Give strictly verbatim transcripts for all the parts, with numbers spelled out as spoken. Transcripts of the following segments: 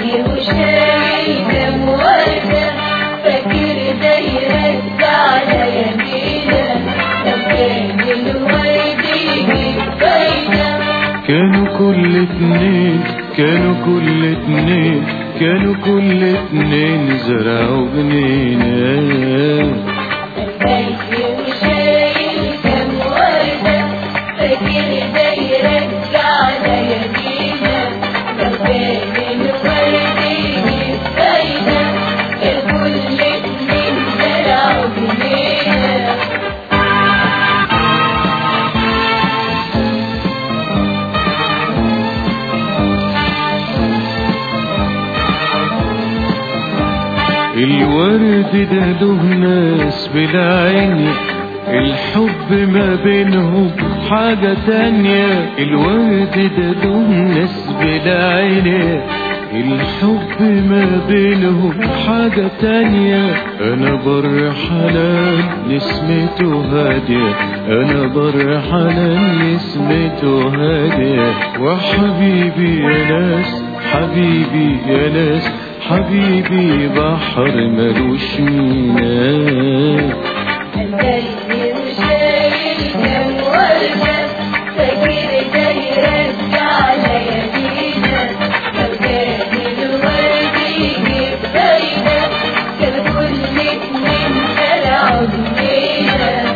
جاي وشايل كام وردة، فاكر ده يرجع ليالينا لو كان الورد يجيب فايدة. كانوا كل اتنين كانوا كل اتنين كانوا كل اتنين زرعوا جنينة. جاي وشايل كام وردة، فاكر ده يرجع ليالينا لو كان الورد يجيب فايدة. كان كل اتنين زرعوا جنينة. الورد ده له ناس بالعين، الحب ما بينهم حاجة تانية. الورد ده له ناس بالعين، الحب ما بينهم حاجة تانية. أنا بر حلال نسمته هادية، أنا بر حلال نسمته هادية. وحبيبي يا ناس حبيبي يا ناس حبيبي بحر ملوش ميناء. جاي وشايل كام وردة، فاكر ده يرجع ليالينا لو كان الورد يجيب فايدة. كان كل اتنين زرعوا جنينة.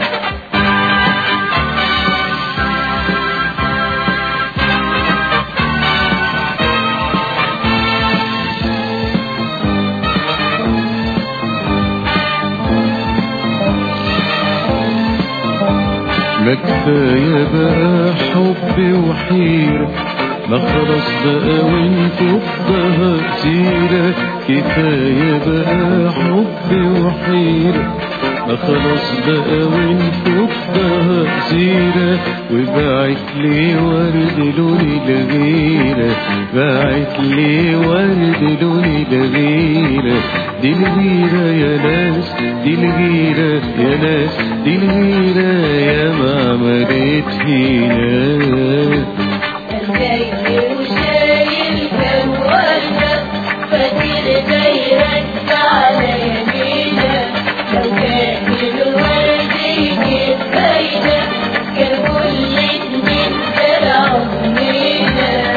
ما كفاية بقى حب وحيرة، ما خلاص بقى وانتو بها سيرة. كفاية بقى حب وحيرة، ما خلاص بقى وانتو بها سيرة. وبعت لي ورد لوني الغيرة، بعت لي ورد لوني الغيرة. دي الغيرة يا ناس دي الغيرة يا ناس دي الغيرة يا ما عملت فينا. جاي وشايل كام وردة، فاكر ده يرجع ليالينا لو كان الورد يجيب فايدة. كان كل اتنين زرعوا جنينة.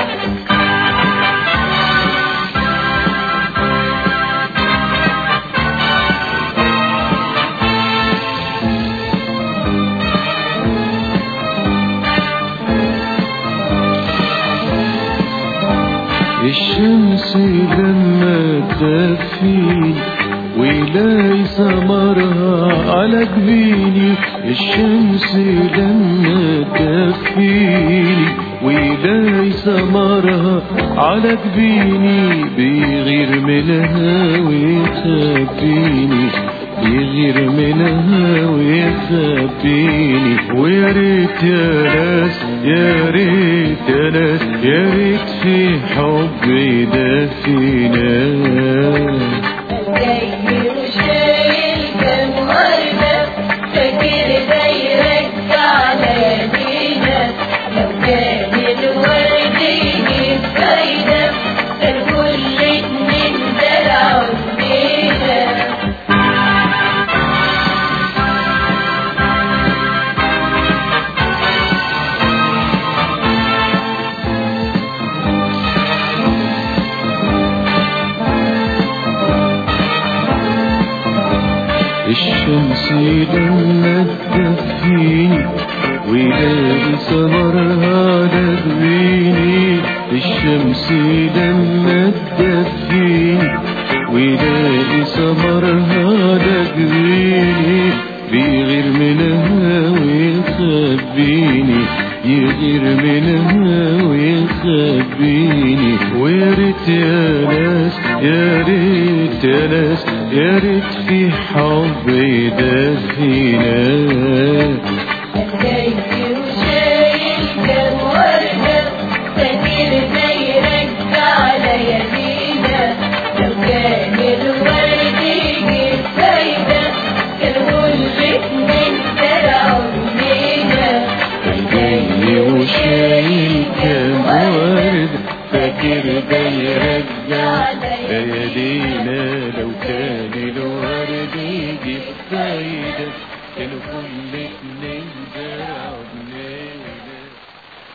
الشمس لما تدفيني ويلاقي ثمرها على جبيني. الشمس لما تدفيني ويلاقي ثمرها على جبيني. بيغير منها ويخبيني بيغير منها ويخبيني. ويا ريت يا ناس يا ريت يا ناس يا ريت في حب يدفينا. جاي وشايل كام وردة، فاكر ده يرجع ليالينا لو كان الورد يجيب فايدة. كان كل اتنين زرعوا جنينة. الشمس لما تدفيني ويلاقي ثمرها على جبيني. الشمس لما تدفيني ويلاقي ثمرها على جبيني. بيغير منها ويخبيني يغير منها ويخبيني. ويا ريت يا ناس يا ريت يا ناس يا ريت في حب يدفينا. جاي وشايل كام وردة، فاكر ده يرجع ليالينا لو كان الورد يجيب فايدة. كان كل اتنين زرعوا جنينة. جاي وشايل كام ورد، فاكر ده يرجع ليالينا لو كان الورد يجيب فايدة كانوا كل اتنين زرعوا